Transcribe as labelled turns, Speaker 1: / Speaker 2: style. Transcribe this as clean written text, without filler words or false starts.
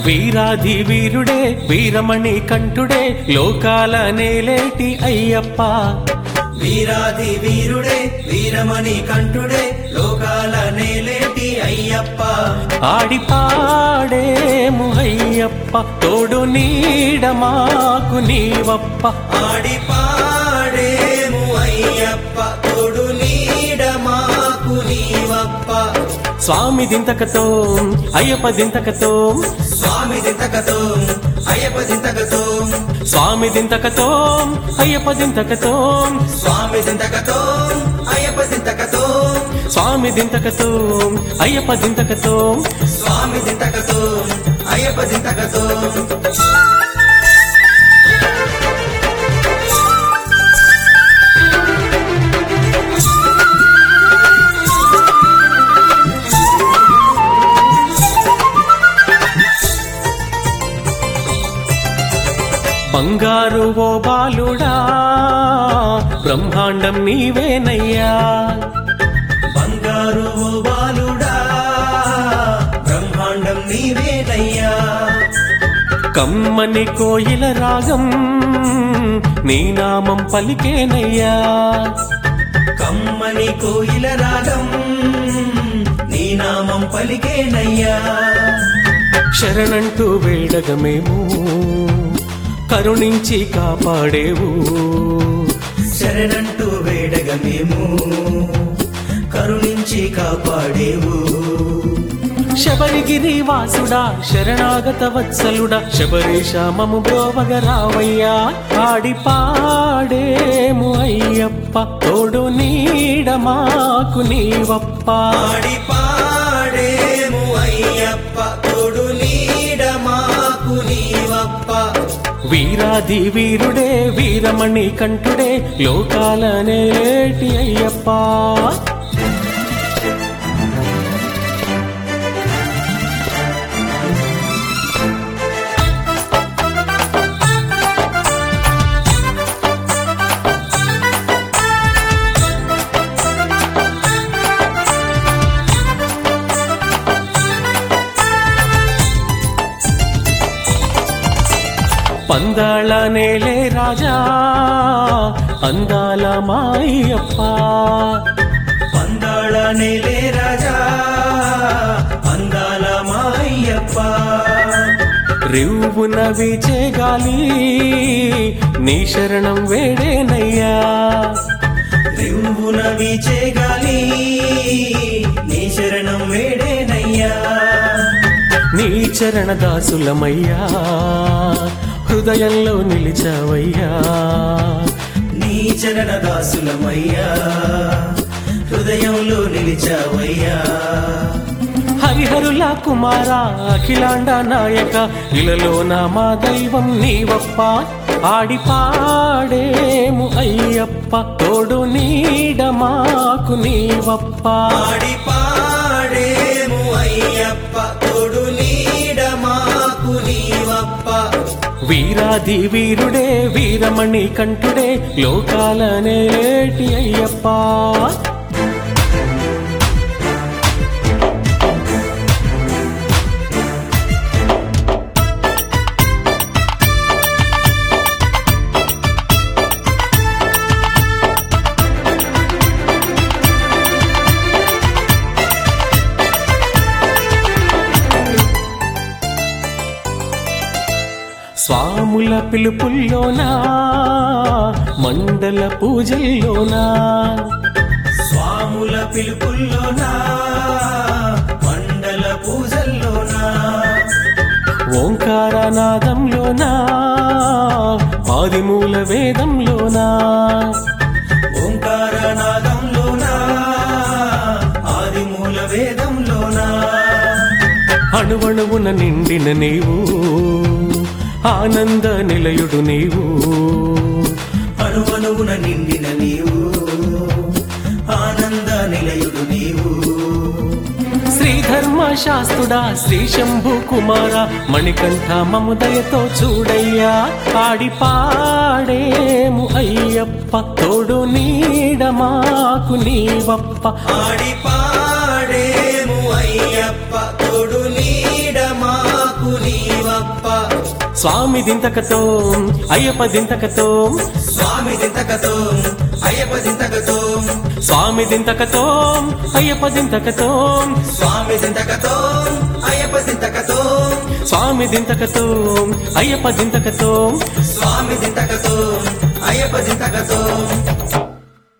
Speaker 1: వీరాధి వీరుడే వీరమణి కంఠుడే లోకాల నేలేటి అయ్యప్ప.
Speaker 2: వీరాధి వీరుడే వీరమణి కంఠుడే లోకాల నేలేటి అయ్యప్ప.
Speaker 1: ఆడి పాడేము అయ్యప్ప తోడు నీడ మాకు నీవప్ప.
Speaker 2: ఆడి పాడేము అయ్యప్ప తోడు నీడ మాకు నీవప్ప.
Speaker 1: స్వామి దింతకతో అయ్యప్ప దింతకతో
Speaker 2: స్వామి దింతకతో అయ్యప్ప దింతకతో
Speaker 1: స్వామి దింతకతో అయ్యప్ప దింతకతో
Speaker 2: స్వామి దింతకతో అయ్యప్ప దింతకతో
Speaker 1: స్వామి దింతకతో అయ్యప్ప దింతకతో
Speaker 2: స్వామి దింతకతో అయ్యప్ప దింతకతో.
Speaker 1: బంగారు ఓ బాలుడా బ్రహ్మాండం నీవేనయ్యా.
Speaker 2: బంగారు ఓ బాలుడా బ్రహ్మాండం నీవేనయ్యా.
Speaker 1: కమ్మని కోయిల రాగం నీ నామం పలికేనయ్యా.
Speaker 2: కమ్మని కోయిల రాగం నీ నామం పలికేనయ్యా.
Speaker 1: శరణంటూ వేడగమేము కరుణించి కాపాడేవు.
Speaker 2: శరణంటూ వేడగా మేము కరుణించి కాపాడేవు.
Speaker 1: శబరిగిరి వాసుడా శరణాగత వత్సలుడా శబరీష మము బ్రోవగ రావయ్యా. ఆడి పాడేము అయ్యప్ప తోడు నీడ మాకు నీవప్ప.
Speaker 2: ఆడి పాడేము అయ్యప్ప తోడు నీడ మాకు నీవప్ప.
Speaker 1: వీరాధి వీరుడే వీరమణి కంఠుడే లోకాల నేలేటి అయ్యప్ప. పందాళ నేలే రాజా అందాల మాయప్ప.
Speaker 2: పందాళ నేలే రాజా అందాల మాయప్ప.
Speaker 1: రివ్వున వీచే గాలి నీ శరణం వేడేనయ్యా.
Speaker 2: రివ్వున వీచే గాలి నీ శరణం వేడేనయ్యా.
Speaker 1: నీ చరణ దాసులమయ్యా హృదయంలో నిలిచావయ్యా.
Speaker 2: నీ చరణ దాసులమయ్యా హృదయంలో నిలిచావయ్యా.
Speaker 1: హరిహరుల కుమార అఖిలాండ నాయక ఇలలో నా మా దైవం నీవప్ప. ఆడి పాడేము అయ్యప్ప తోడు నీడ మాకు నీవప్ప.
Speaker 2: ఆడి పాడేము అయ్యప్ప తోడు నీడ మాకు నీవప్ప.
Speaker 1: వీరాధి వీరుడే వీరమణి కంఠుడే లోకాల నేటి అయ్యప్ప. స్వాముల పిలుపుల్లోనా మండల పూజల్లోనా.
Speaker 2: స్వాముల పిలుపుల్లోనా మండల పూజల్లోనా.
Speaker 1: ఓంకారనాదంలోనా ఆదిమూల వేదంలోనా.
Speaker 2: ఓంకారనాదంలోనా ఆదిమూల వేదంలోనా.
Speaker 1: అణువణువున నిండిన నీవు ఆనంద నిలయుడు నీవు.
Speaker 2: అణువణువున నిండిన నీవు ఆనంద నిలయుడు నీవు.
Speaker 1: శ్రీధర్మ శాస్త్రుడా శ్రీ శంభు కుమార మణికంఠ మముదయతో చూడయ్యా. ఆడి పాడేము అయ్యప్ప తోడు నీడ మాకు నీవప్ప.
Speaker 2: ఆడి పాడేము అయ్యప్ప తోడు నీడ మాకు నీవప్ప
Speaker 1: స్వామి దింతకతో అయ్యప్ప దింతకతో
Speaker 2: స్వామి దింతకతో అయ్యప్ప దింతకతో
Speaker 1: స్వామి దింతకతో అయ్యప్ప దింతకతో
Speaker 2: స్వామి దింతకతో అయ్యప్ప దింతకతో
Speaker 1: స్వామి దింతకతో అయ్యప్ప దింతకతో
Speaker 2: స్వామి దింతకతో అయ్యప్ప దింతకతో